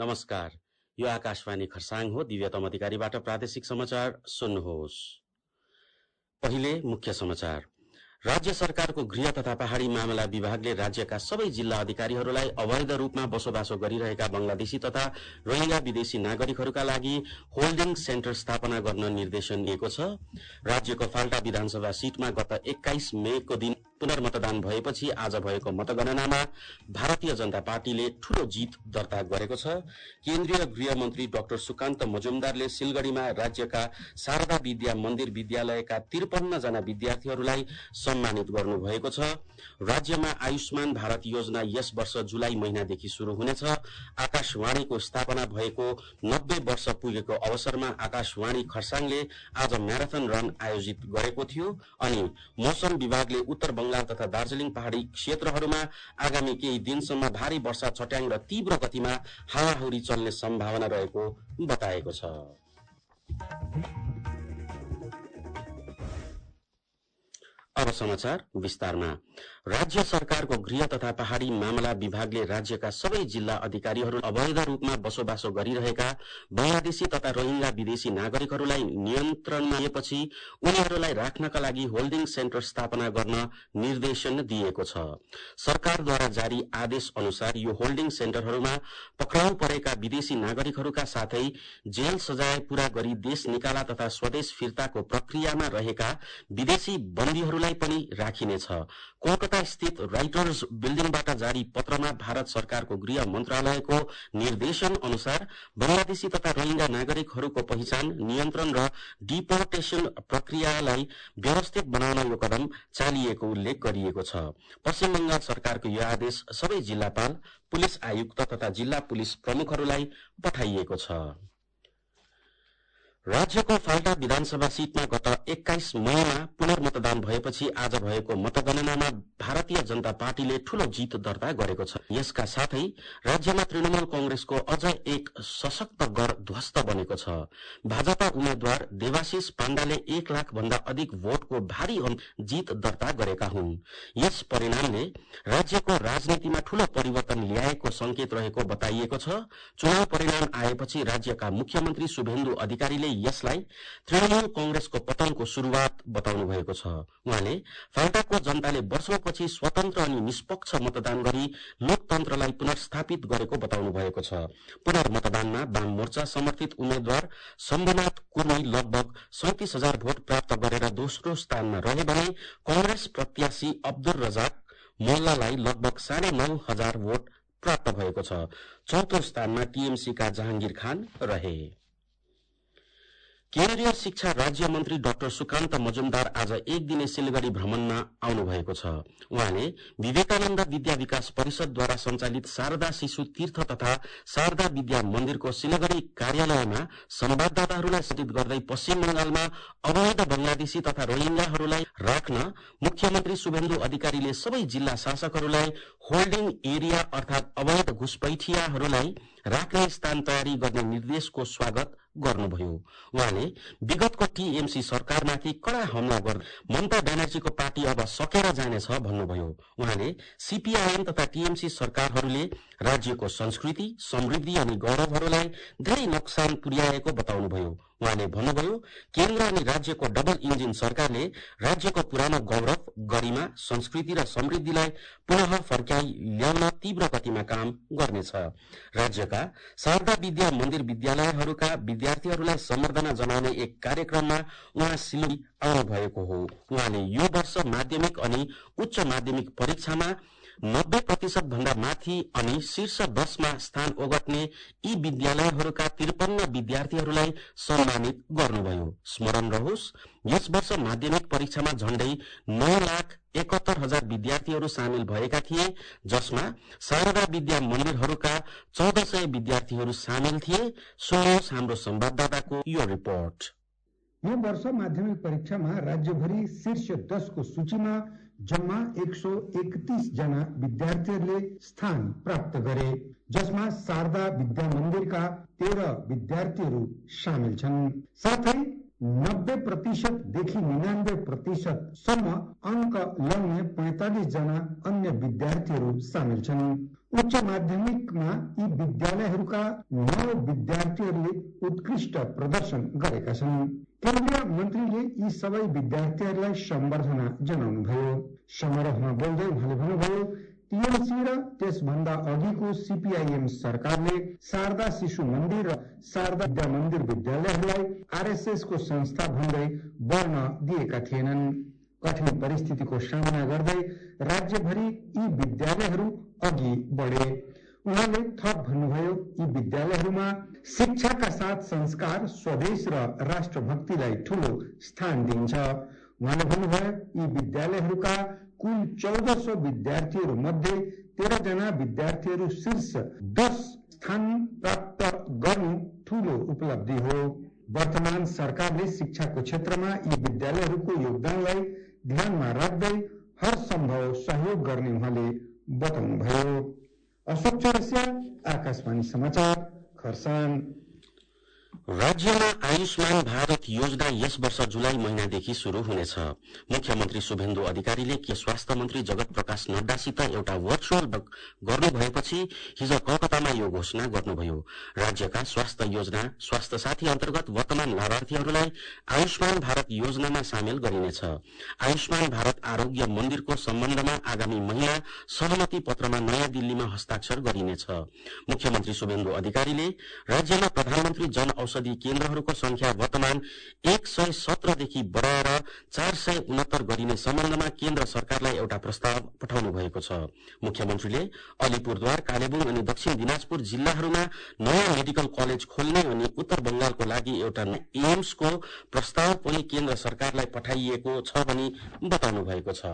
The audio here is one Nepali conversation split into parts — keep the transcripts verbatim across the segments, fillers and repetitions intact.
नमस्कार, यो आकाशवाणी खरसाङ हो। दिव्यतम अधिकारीबाट प्रादेशिक समाचार सुन्नुहोस्। पहिले मुख्य समाचार। राज्य सरकारको गृह तथा पहाड़ी मामला विभागले राज्यका सबै जिल्ला अधिकारीहरूलाई अवैध रूपमा बसोबासो गरिरहेका बंगलादेशी तथा रोहिंग्या विदेशी नागरिकहरूका लागि होल्डिङ सेन्टर स्थापना गर्न निर्देशन दिएको छ। राज्यको फाल्टा विधानसभा सीटमा गत एक्काइस मेको दिन पुनर्मतदान भएपछि आज भएको मतगणनामा भारतीय जनता पार्टीले ठूलो जीत दर्ता गरेको छ। केन्द्रीय गृह मन्त्री डाक्टर सुकान्त मजुमदारले सिलगढ़ीमा राज्यका शारदा विद्या मन्दिर विद्यालयका त्रिपन्न जना विद्यार्थीहरूलाई सम्मानित गर्नुभएको छ। राज्यमा आयुष्मान भारत योजना यस वर्ष जुलाई महिनादेखि शुरू हुनेछ। आकाशवाणीको स्थापना भएको नब्बे वर्ष पुगेको अवसरमा आकाशवाणी खरसाङले आज म्याराथन रन आयोजित गरेको थियो। अनि मौसम विभागले उत्तर बंगाल तथा दार्जिलिङ पहाड़ी क्षेत्रहरूमा आगामी केही दिनसम्म भारी वर्षा, चट्याङ र तीव्र गतिमा हावाहुरी चल्ने सम्भावना रहेको बताएको छ। अब समाचार विस्तारमा। राज्य सरकारको गृह तथा पहाड़ी मामला विभागले राज्यका सबै जिल्ला अधिकारीहरू अवैध रूपमा बसोबासो गरिरहेका बंगलादेशी तथा रोहिंग्या विदेशी नागरिकहरूलाई नियन्त्रणमा लिएपछि उनीहरूलाई राख्नका लागि होल्डिङ सेन्टर स्थापना गर्न निर्देशन दिएको छ। सरकारद्वारा जारी आदेश अनुसार यो होल्डिङ सेन्टरहरूमा पक्राउ परेका विदेशी नागरिकहरूका साथै जेल सजाय पूरा गरी देश निकाला तथा स्वदेश फिर्ताको प्रक्रियामा रहेका विदेशी बन्दीहरूलाई पनि राखिनेछ। कोलकाता स्थित राइटर्स बिल्डिङबाट जारी पत्रमा भारत सरकारको गृह मन्त्रालयको निर्देशन अनुसार बंगलादेशी तथा रोहिंग्या नागरिकहरूको पहिचान, नियन्त्रण र डिपोर्टेशन प्रक्रियालाई व्यवस्थित बनाउन यो कदम चालिएको उल्लेख गरिएको छ। पश्चिम बंगाल सरकारको यो आदेश सबै जिल्लापाल, पुलिस आयुक्त तथा जिल्ला पुलिस प्रमुखहरूलाई पठाइएको छ। राज्यको फाल्टा विधानसभा सीटमा गत एक्काइस मईमा पुनर्मतदान भएपछि आज भएको मतगणनामा भारतीय जनता पार्टीले ठूलो जीत दर्ता गरेको छ। यसका साथै राज्यमा तृणमूल कंग्रेसको अझ एक सशक्त गढ ध्वस्त बनेको छ। भाजपा उम्मेद्वार देवाशिष पाण्डाले एक लाख भन्दा अधिक भोटको भारी जीत दर्ता गरेका हुन्। यस परिणामले राज्यको राजनीतिमा ठूलो परिवर्तन ल्याएको संकेत रहेको बताइएको छ। चुनाव परिणाम आएपछि राज्यका मुख्यमन्त्री शुभेन्दु अधिकारीले यसलाई तृणमूल कंग्रेसको पतनको शुरूआत बताउनु भएको छ। उहाँले फाल्टाको जनताले वर्षौंपछि स्वतन्त्र अनि निष्पक्ष मतदान गरी लोकतन्त्रलाई पुनर्स्थापित गरेको बताउनु भएको छ। पुनर्मतदानमा वाम मोर्चा समर्थित उम्मेद्वार शम्भुनाथ कुर्मी लगभग सैंतीस हजार भोट प्राप्त गरेर दोस्रो स्थानमा रहे भने कंग्रेस प्रत्याशी अब्दुल रजाक मोल्लालाई लगभग साढे नौ हजार भोट प्राप्त भएको छ। चौथो स्थानमा टीएमसी का जहांगीर खान रहे। केन्द्रीय शिक्षा राज्य मन्त्री डाक्टर सुकान्त मजुमदार आज एक दिने सिलगढ़ी भ्रमणमा आउनु भएको छ। उहाँले विवेकानन्द विद्या विकास परिषदद्वारा सञ्चालित शारदा शिशु तीर्थ तथा शारदा विद्या मन्दिरको सिलगढ़ी कार्यालयमा संवाददाताहरूलाई सम्बोधित गर्दै पश्चिम बंगालमा अवैध बंगलादेशी तथा रोहिंग्याहरूलाई राख्न मुख्यमन्त्री शुभेन्दु अधिकारीले सबै जिल्ला शासकहरूलाई होल्डिङ एरिया अर्थात अवैध घुसपैठियाहरूलाई राख्ने स्थान तयारी गर्ने निर्देशको स्वागत गर्नुभयो। उहाँले विगतको टीएमसी सरकारमाथि कड़ा हमला गर्दै ममता ब्यानर्जीको पार्टी अब सकेर जानेछ भन्नुभयो। उहाँले सीपीआईएम तथा टीएमसी सरकारहरूले राज्यको संस्कृति, समृद्धि अनि गौरवहरूलाई धेरै नोक्सान पुर्याएको बताउनुभयो। उहाँले भन्नुभयो, केन्द्र अनि राज्यको डबल इन्जिन सरकारले राज्यको पुरानो गौरव, गरिमा, संस्कृति र समृद्धिलाई पुनः फर्काई ल्याउन तीव्र गतिमा काम गर्नेछ। राज्यका शारदा विद्या मन्दिर विद्यालयहरूका विद्यार्थीहरूलाई सम्बर्धना जनाउने एक कार्यक्रममा उहाँ सिलगढ़ी आउनु भएको हो। उहाँले यो वर्ष माध्यमिक अनि उच्च माध्यमिक परीक्षामा नब्बे प्रतिशत भन्दा माथि अनि शीर्ष दशमा स्थान ओगट्ने यी विद्यालयहरूका त्रिपन्न विद्यार्थीहरूलाई सम्मानित गर्नुभयो। स्मरण रहोस्, यस वर्ष माध्यमिक परीक्षामा झण्डै नौ लाख एकहत्तर हजार विद्यार्थीहरू सामेल भएका थिए, जसमा शारदा विद्या मन्दिरहरूका चौध सय विद्यार्थीहरू सामेल थिए। सुन्नुहोस् हाम्रो संवाददाताको यो रिपोर्ट। यो वर्ष माध्यमिक परीक्षामा राज्यभरि शीर्ष दस को सूचीमा जम्मा एक सौ इकतीस जना विद्यार्थीहरूले स्थान प्राप्त गरे, जसमा शारदा विद्या मन्दिरका तेह्र विद्यार्थीहरू सामेल छन्। साथै नब्बे प्रतिशत देखि निन्यानब्बे प्रतिशत सम्म अंक ल्याउने पैंतालीस जना अन्य विद्यार्थीहरू सामेल छन्। उच्च माध्यमिकमा यी विद्यालयहरूका नौ विद्यार्थीहरूले उत्कृष्ट प्रदर्शन गरेका छन्। केन्द्रीय मन्त्रीले यी सबै विद्यार्थीहरूलाई सम्बर्धना जनाउनुभयो। समारोहमा बोल्दै उहाँले भन्नुभयो, टीएमसी र त्यसभन्दा अघिको सीपीआईएम सरकारले शारदा शिशु मन्दिर र शारदा विद्या मन्दिर विद्यालयहरूलाई आरएसएस को संस्था भन्दै बढ्न दिएका थिएनन्। कठिन परिस्थितिको सामना गर्दै राज्यभरि यी विद्यालयहरू अघि बढे। उहाँले थप भन्नुभयो, यी विद्यालयहरूमा शिक्षाका साथ संस्कार, स्वदेश र राष्ट्रभक्तिलाई ठूलो स्थान दिइन्छ। उहाँले भन्नुभयो, यी विद्यालयहरूका कुल चौध सौ विद्यार्थीहरू मध्ये तेह्र जना विद्यार्थीहरू शीर्ष दस स्थान प्राप्त गर्नु ठूलो उपलब्धि हो। वर्तमान सरकारले शिक्षाको क्षेत्रमा यी विद्यालयहरूको योगदानलाई ध्यानमा राख्दै हर सम्भव सहयोग गर्ने उहाँले बताउनुभयो। अशोक चौरसिया, आकाशवाणी समाचार, खरसाङ। राज्यमा आयुष्मान भारत योजना यस वर्ष जुलाई महिनादेखि शुरू हुनेछ। मुख्यमन्त्री शुभेन्दु अधिकारीले के स्वास्थ्य मन्त्री जगत प्रकाश नड्डासित एउटा भर्चुअल गर्नुभएपछि हिज कलकत्तामा यो घोषणा गर्नुभयो। राज्यका स्वास्थ्य योजना स्वास्थ्य साथी अन्तर्गत वर्तमान लाभार्थीहरूलाई आयुष्मान भारत योजनामा सामेल गरिनेछ। आयुष्मान भारत आरोग्य मन्दिरको सम्बन्धमा आगामी महिना सहमति पत्रमा नयाँ दिल्लीमा हस्ताक्षर गरिनेछ। मुख्यमन्त्री शुभेन्दु अधिकारीले राज्यमा प्रधानमन्त्री जन औषधि केन्द्रहरूको संख्या वर्तमान एक सय सत्रदेखि बढाएर चार सय उनहत्तर गरिने सम्बन्धमा केन्द्र सरकारलाई एउटा प्रस्ताव पठाउनु भएको छ। मुख्यमन्त्रीले अलिपुरद्वार, कालेबुङ अनि दक्षिण दिनाजपुर जिल्लाहरूमा नयाँ मेडिकल कलेज खोल्ने अनि उत्तर बंगालको लागि एउटा एम्सको प्रस्ताव पनि केन्द्र सरकारलाई पठाइएको छ भनी बताउनु भएको छ।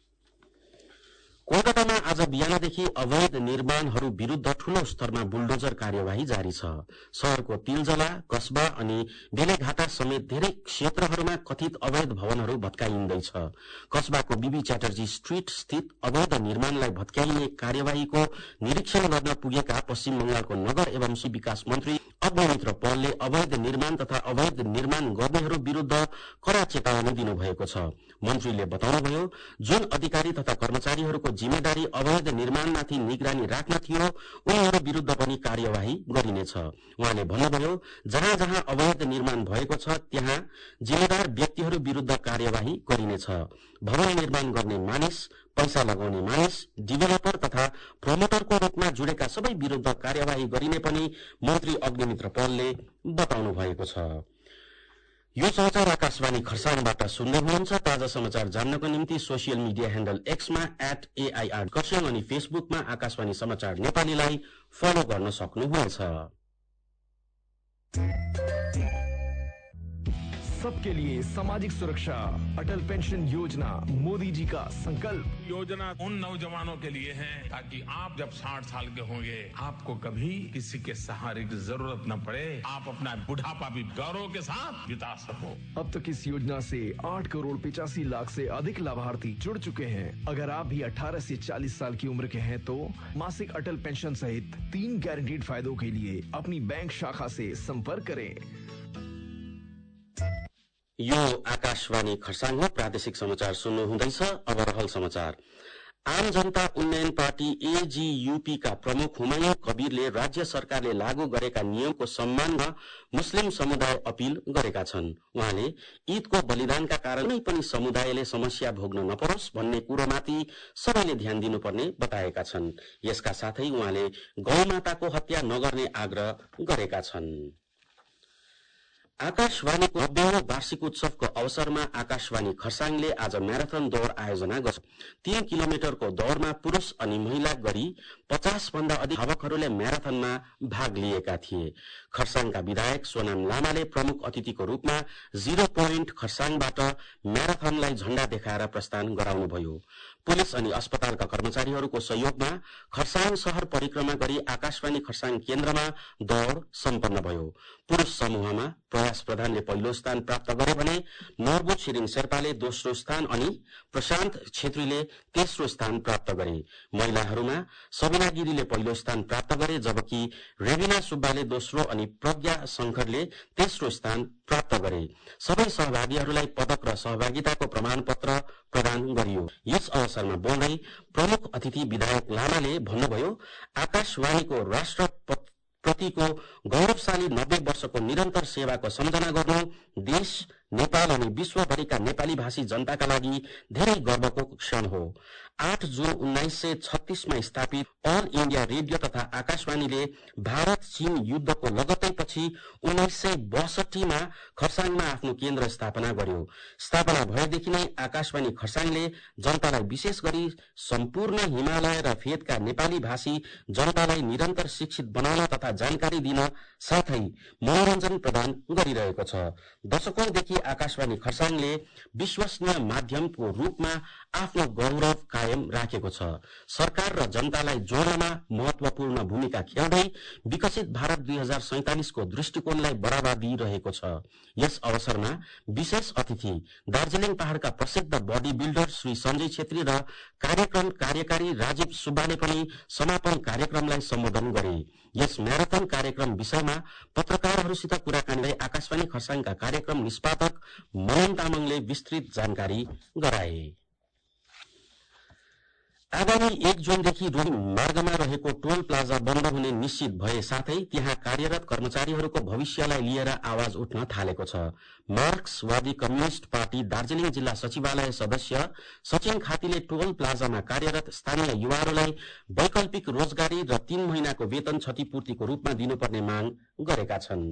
कोलकातामा आज बिहानदेखि अवैध निर्माणहरू विरूद्ध ठूलो स्तरमा बुलडोजर कार्यवाही जारी छ। शहरको तिलजला, कस्बा अनि बेलेघाटा समेत धेरै क्षेत्रहरूमा कथित अवैध भवनहरू भत्काइँदैछ। कस्बाको बीबी च्याटर्जी स्ट्रीट स्थित अवैध निर्माणलाई भत्काइने कार्यवाहीको निरीक्षण गर्न पुगेका पश्चिम बंगालको नगर एवं सी विकास मन्त्री अग्निमित्र पलले अवैध निर्माण तथा अवैध निर्माण गर्नेहरू विरूद्ध कड़ा चेतावनी दिनुभएको छ। मन्त्रीले बताउनुभयो, जुन अधिकारी तथा कर्मचारीहरूको जिम्मेदारी अवैध निर्माणमाथि निगरानी राख्न थियो उनीहरू विरूद्ध पनि कार्यवाही गरिनेछ। उहाँले भन्नुभयो, जहाँ जहाँ अवैध निर्माण भएको छ त्यहाँ जिम्मेदार व्यक्तिहरू विरूद्ध कार्यवाही गरिनेछ। भवन निर्माण गर्ने मानिस, पैसा लगाउने मानिस, डेभलपर तथा प्रोमोटरको रूपमा जुडेका सबै विरूद्ध कार्यवाही गरिने पनि मन्त्री अग्निमित्र पलले बताउनु भएको छ। यो समाचार आकाशवाणी खरसाङबाट सुन्दै हुनुहुन्छ। ताजा समाचार जान्नको निम्ति सोसियल मिडिया ह्यान्डल एक्समा एट एआईआर खरसाङ अनि फेसबुकमा आकाशवाणी समाचार नेपालीलाई फलो गर्न सक्नुहुनेछ। सबके लिए सामाजिक सुरक्षा, अटल पेंशन योजना मोदी जी का संकल्प। योजना उन नौजवानों के लिए है ताकि आप जब साठ साल के होंगे आपको कभी किसी के सहारे की जरूरत न पड़े, आप अपना बुढ़ापा भी गौरव के साथ बिता सको। अब तक इस योजना से आठ करोड़ पिचासी लाख से अधिक लाभार्थी जुड़ चुके हैं। अगर आप भी अठारह से चालीस साल की उम्र के हैं तो मासिक अटल पेंशन सहित तीन गारंटीड फायदों के लिए अपनी बैंक शाखा से संपर्क करें। यो आकाशवाणी खरसाङ हो। प्रादेशिक समाचार सुन्नु हुँदैछ। अब रहल समाचार। आम जनता उन्नयन पार्टी एजीयूपी का प्रमुख हुमायूं कबीरले राज्य सरकारले लागू गरेका नियमको सम्मानमा मुस्लिम समुदाय अपील गरेका छन्। उहाँले ईदको बलिदानका कारण कुनै पनि समुदायले समस्या भोग्न नपरोस् भन्ने कुरोमाथि सबैले ध्यान दिनुपर्ने बताएका छन्। यसका साथै उहाँले गौमाताको हत्या नगर्ने आग्रह गरेका छन्। आकाशवाणीको नब्बेौं वार्षिक उत्सवको अवसरमा आकाशवाणी खरसाङले आज म्याराथन दौड़ आयोजना गर्छ। तीन किलोमिटरको दौड़मा पुरूष अनि महिला गरी पचास भन्दा अधिक धावकहरूले म्याराथनमा भाग लिएका थिए। खरसाङका विधायक सोनाम लामाले प्रमुख अतिथिको रूपमा जिरो पोइन्ट खरसाङबाट म्याराथनलाई झण्डा देखाएर प्रस्थान गराउनुभयो। पुलिस अनि अस्पतालका कर्मचारीहरूको सहयोगमा खरसाङ शहर परिक्रमा गरी आकाशवाणी खरसाङ केन्द्रमा दौड़ सम्पन्न भयो। पुरूष समूहमा प्रयाग प्रकाश प्रधानले पहिलो स्थान प्राप्त गरे भने नर्बु छिरिङ शेर्पाले दोस्रो स्थान अनि प्रशान्त छेत्रीले तेस्रो स्थान प्राप्त गरे। महिलाहरूमा सबिना गिरीले पहिलो स्थान प्राप्त गरे जबकि रेबिना सुब्बाले दोस्रो अनि प्रज्ञा शंकरले तेस्रो स्थान प्राप्त गरे। सबै सहभागीहरूलाई पदक र सहभागिताको प्रमाणपत्र प्रदान गरियो। यस अवसरमा बोल्दै प्रमुख अतिथि विधायक लामाले भन्नुभयो, आकाशवाणीको राष्ट्र प्रतिको गौरवशाली नब्बे वर्षको निरन्तर सेवाको सम्झना गर्नु देश, नेपाल अनि विश्वभरिका नेपाली भाषी जनताका लागि धेरै गर्वको क्षण हो। आठ जून उन्नाइस सय छत्तीसमा स्थापित अल इण्डिया रेडियो तथा आकाशवाणीले भारत चीन युद्धको लगत्तै पछि उन्नाइस सय बसठीमा खरसाङमा आफ्नो केन्द्र स्थापना गर्यो। स्थापना भएदेखि नै आकाशवाणी खरसाङले जनतालाई विशेष गरी सम्पूर्ण हिमालय र फेदका नेपाली भाषी जनतालाई निरन्तर शिक्षित बनाउन तथा जानकारी दिन साथै मनोरञ्जन प्रदान गरिरहेको छ। दशकौंदेखि आकाशवाणी खरसाङले विश्वसनीय माध्यमको रूपमा आफ्नो गौरव कायम राखेको छ। सरकार र जनतालाई जोड्नमा महत्वपूर्ण भूमिका खेल्दै विकसित भारत दुई हजार सैंतालिसको दृष्टिकोणलाई बढ़ावा दिइरहेको छ। यस अवसरमा विशेष अतिथि दार्जीलिङ पहाड़का प्रसिद्ध बडी बिल्डर श्री सञ्जय छेत्री र कार्यक्रम कार्यकारी राजीव सुब्बाले पनि समापन कार्यक्रमलाई सम्बोधन गरे। यस म्याराथन कार्यक्रम विषयमा पत्रकारहरूसित कुराकानीलाई आकाशवाणी खरसाङका कार्यक्रम निष्पादक मनन तामाङले विस्तृत जानकारी गराए। आगामी एक जूनदेखि रोहिणी मार्गमा रहेको टोल प्लाजा बन्द हुने निश्चित भए साथै त्यहाँ कार्यरत कर्मचारीहरूको भविष्यलाई लिएर आवाज उठ्न थालेको छ। मार्क्सवादी कम्युनिष्ट पार्टी दार्जीलिङ जिल्ला सचिवालय सदस्य सचिन खातीले टोल प्लाजामा कार्यरत स्थानीय युवाहरूलाई वैकल्पिक रोजगारी र तीन महिनाको वेतन क्षतिपूर्तिको रूपमा दिनुपर्ने माग गरेका छन्।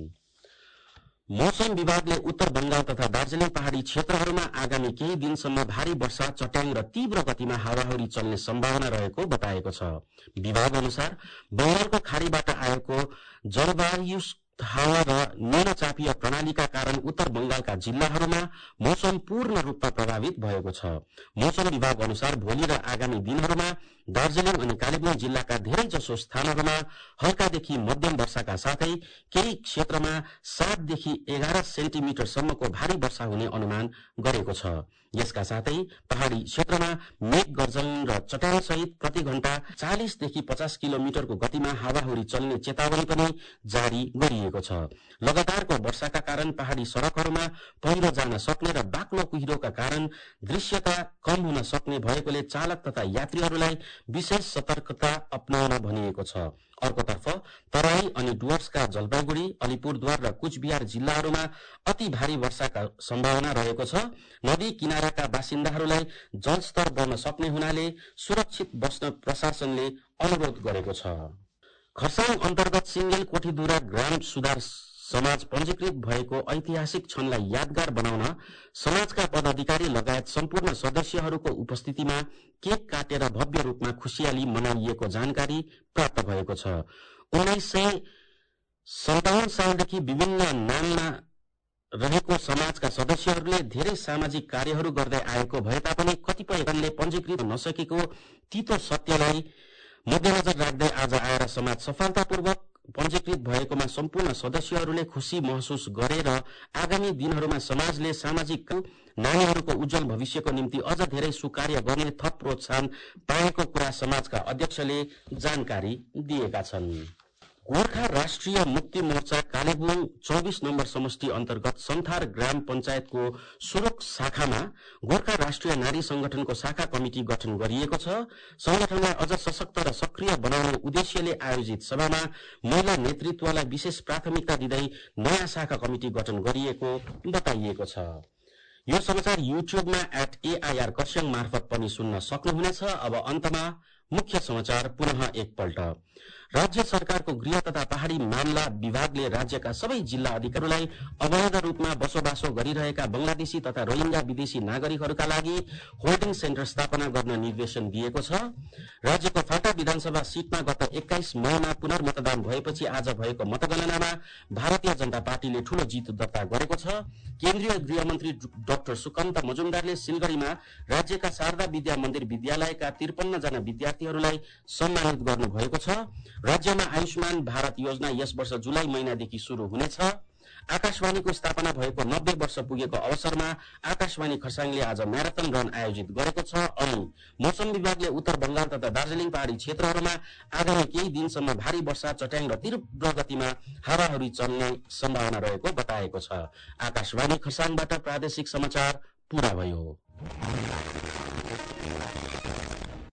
मौसम विभागले उत्तर बंगाल तथा दार्जीलिङ पहाड़ी क्षेत्रहरूमा आगामी केही दिनसम्म भारी वर्षा, चट्याङ र तीव्र गतिमा हावाहुरी चल्ने सम्भावना रहेको बताएको छ। विभाग अनुसार बंगालको खाड़ीबाट आएको जलवायु हावा र न्यूनचापीय प्रणालीका कारण उत्तर बंगालका जिल्लाहरूमा मौसम पूर्ण रूपमा प्रभावित भएको छ। मौसम विभाग अनुसार भोलि र आगामी दिनहरूमा दार्जीलिङ अनि कालेबुङ जिल्लाका धेरै जसो स्थानहरूमा हल्कादेखि मध्यम वर्षाका साथै केही क्षेत्रमा सातदेखि एघार सेन्टिमिटरसम्मको भारी वर्षा हुने अनुमान गरेको छ। यसका साथै पहाड़ी क्षेत्रमा मेघ गर्जन र चट्याङ सहित प्रति घण्टा चालीसदेखि पचास किलोमिटरको गतिमा हावाहुरी चल्ने चेतावनी पनि जारी गरिएको छ। लगातारको वर्षाका कारण पहाड़ी सड़कहरूमा पहिरो जान सक्ने र बाक्लो कुहिरोका कारण दृश्यता कम हुन सक्ने भएकोले चालक तथा यात्रीहरूलाई विशेष सतर्कता अपनाउन भनिएको छ। अर्कोतर्फ तराई अनि डुवर्सका जलपाइगुड़ी, अलिपुरद्वार र कुचबिहार जिल्लाहरूमा अति भारी वर्षाका सम्भावना रहेको छ। नदी किनाराका बासिन्दाहरूलाई जलस्तर बढ्न सक्ने हुनाले सुरक्षित बस्न प्रशासनले अनुरोध गरेको छ। खरसाङ अन्तर्गत सिंगेल कोठीदुरा ग्राम सुधार समाज पञ्जीकृत भएको ऐतिहासिक क्षणलाई यादगार बनाउन समाजका पदाधिकारी लगायत सम्पूर्ण सदस्यहरूको उपस्थितिमा केक काटेर भव्य रूपमा खुशियाली मनाइएको जानकारी प्राप्त भएको छ। उन्नाइस सय सन्ताउन्न सालदेखि विभिन्न नाममा रहेको समाजका सदस्यहरूले धेरै सामाजिक कार्यहरू गर्दै आएको भए तापनि कतिपयले पञ्जीकृत नसकेको तीतो सत्यलाई मध्यनजर राख्दै आज आएर समाज सफलतापूर्वक पञ्जीकृत भएकोमा सम्पूर्ण सदस्यहरूले खुशी महसुस गरे र आगामी दिनहरूमा समाजले सामाजिक नानीहरूको उज्जवल भविष्यको निम्ति अझ धेरै सुकार्य गर्ने थप प्रोत्साहन पाएको कुरा समाजका अध्यक्षले जानकारी दिएका छन्। गोर्खा राष्ट्रिय मुक्ति मोर्चा कालेबुङ चौबीस नम्बर समष्टि अन्तर्गत सन्थार ग्राम पञ्चायतको सुरुक शाखामा गोर्खा राष्ट्रिय नारी संगठनको शाखा कमिटी गठन गरिएको छ। संगठनलाई अझ सशक्त र सक्रिय बनाउने उद्देश्यले आयोजित सभामा महिला नेतृत्वलाई विशेष प्राथमिकता दिँदै नयाँ शाखा कमिटी गठन गरिएको बताइएको छ। यो समाचार युट्युबमा एट एआईआर खरसाङ मार्फत पनि सुन्न सक्नुहुनेछ। अब अन्तमा मुख्य समाचार पुनः एकपल्ट। राज्य सरकारको गृह तथा पहाड़ी मामला विभागले राज्यका सबै जिल्ला अधिकारीहरूलाई अवैध रूपमा बसोबासो गरिरहेका बंगलादेशी तथा रोहिंग्या विदेशी नागरिकहरूका लागि होल्डिङ सेन्टर स्थापना गर्न निर्देशन दिएको छ। राज्यको फाटा विधानसभा सीटमा गत एक्काइस मईमा पुनर्मतदान भएपछि आज भएको मतगणनामा भारतीय जनता पार्टीले ठूलो जित दर्ता गरेको छ। केन्द्रीय गृहमन्त्री डाक्टर सुकान्त मजुमदारले सिलगढ़ीमा राज्यका शारदा विद्या मन्दिर विद्यालयका त्रिपन्न जना विद्यार्थीहरूलाई सम्मानित गर्नुभएको छ। राज्यमा आयुष्मान भारत योजना यस वर्ष जुलाई महिनादेखि शुरू हुनेछ। आकाशवाणीको स्थापना भएको नब्बे वर्ष पुगेको अवसरमा आकाशवाणी खरसाङले आज म्याराथन रन आयोजित गरेको छ अनि मौसम विभागले उत्तर बंगाल तथा दार्जिलिङ पहाड़ी क्षेत्रहरूमा आगामी केही दिनसम्म भारी वर्षा, चट्याङ र तीव्र गतिमा हावाहुरी चल्ने सम्भावना रहेको बताएको छ। आकाशवाणी खरसाङबाट प्रादेशिक समाचार पूरा भयो।